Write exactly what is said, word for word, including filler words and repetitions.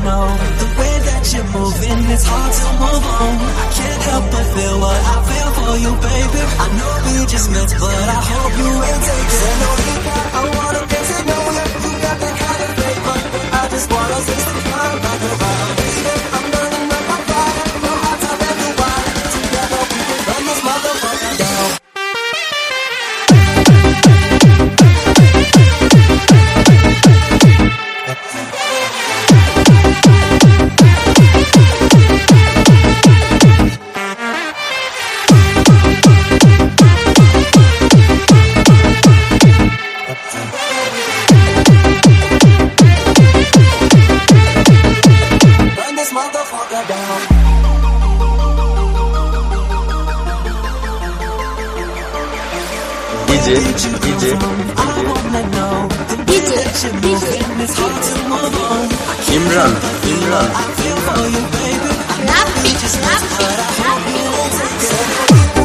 know the way that you're moving, it's hard to move on. I can't help but feel what I feel for you, baby. I know we just met, but I hope you ain't taking no leave. I wanna get to know you. You got that kind of flavor. I just wanna taste the fire like a vibe. I'm burning up my fire. No hot top and no wine. Together we can run this motherfucker down. D J, D J, D J, D J, Imran, Imran, Imran. Rappi, Rappi, Rappi.